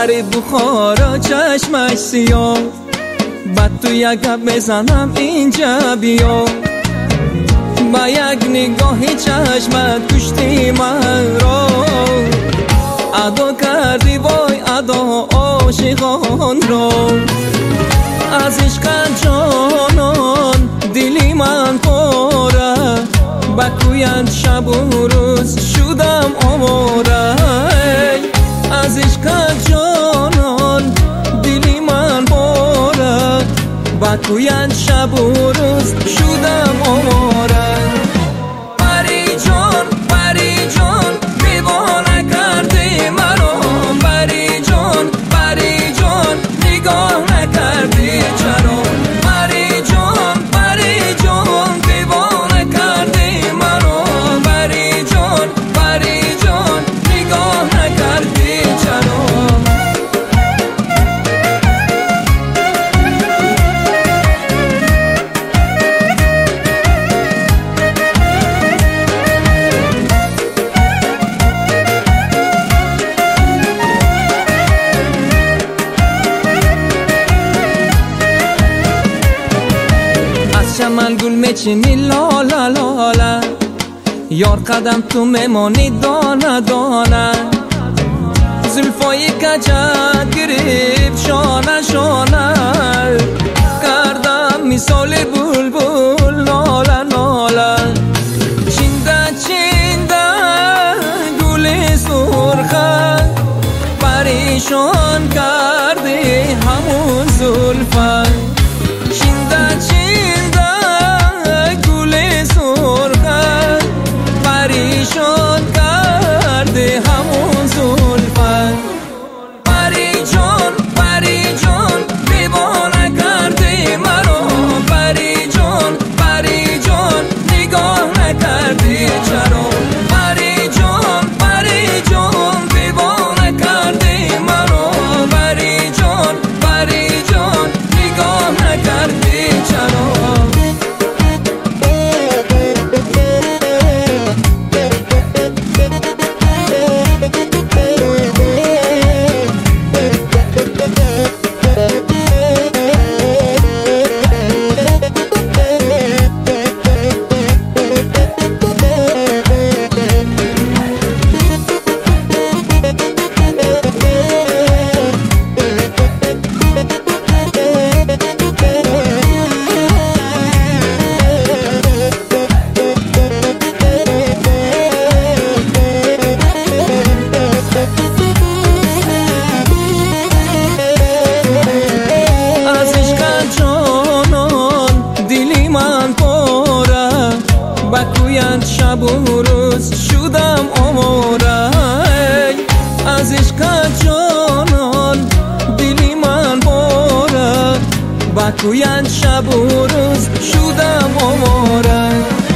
غریب بخارا چشمش سیاه، بعد تو یک گپ بزنم اینجا بیا. با یک نگاهی چشمت کشتی من را، ادا کردی وای ادا عاشقان را. از عشقت جانان دلی من پاره، بگویند شب و روز شدم آواره. از عشقت جانان دلی من پاره، بگویند شب و روز شدم آواره. پری جان پری جان دیوانه کردی مرا، پری جان نگاه نکردی چرا. پری جان دیوانه کردی مرا، پری جان نگاه نکردی چرا. من گل میچینی لالا لالا، یار قدم تو میمانی دانه دانه. زلفایی کجت گریب شانه شانه، کردم مثال بلبل ناله ناله. چینده چینده گل سرخه، پریشان کردی همون زلفه. چینده چینده پریشان کرده همون زلفت. پری جان دیوانه کرده مرا، پری جان نگاه نکردی چرا. پری جان دیوانه کرده مرا، پری جان نگاه نکردی چرا. بگویند شب و روز شدم آواره. از عشقت جانان دلی من پاره، بگویند شب و روز شدم آواره.